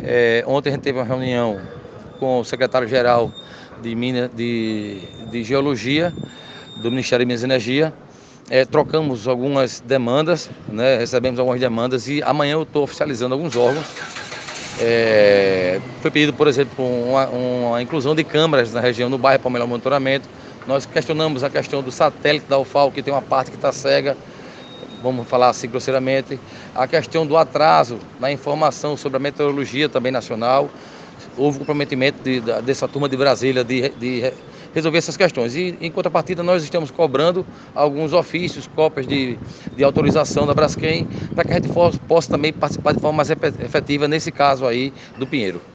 Ontem a gente teve uma reunião com o secretário-geral de Geologia do Ministério de Minas e Energia. Trocamos algumas demandas, né? Recebemos algumas demandas e amanhã eu estou oficializando alguns órgãos. Foi pedido, por exemplo, uma inclusão de câmeras na região, no bairro, para o melhor monitoramento. Nós questionamos a questão do satélite da UFAO, que tem uma parte que está cega, vamos falar assim grosseiramente. A questão do atraso na informação sobre a meteorologia também nacional. Houve comprometimento dessa turma de Brasília de resolver essas questões. E, em contrapartida, nós estamos cobrando alguns ofícios, cópias de autorização da Braskem, para que a gente possa também participar de forma mais efetiva nesse caso aí do Pinheiro.